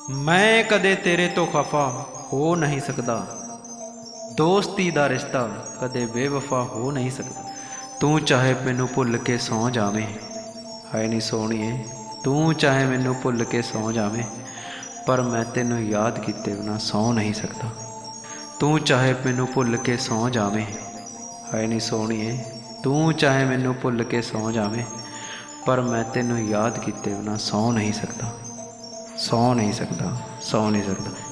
मैं कदे तेरे तो खफा हो नहीं सकता। दोस्ती दा रिश्ता कदे बेवफा हो नहीं सकता। तू चाहे मैनू भुल के सौ जावें, है नहीं सोहणीए, तू चाहे मैनू भुल के सौ जावें, पर मैं तेनू याद किते बिना सौ नहीं सकता। तू चाहे मैनू भुल के सौ जावें, है नहीं सोहणीए, तू चाहे मैनू भुल के सौ जावें, पर मैं तेनू याद किते बिना सौ नहीं सकता। सौ नहीं सकता, सौ नहीं सकता।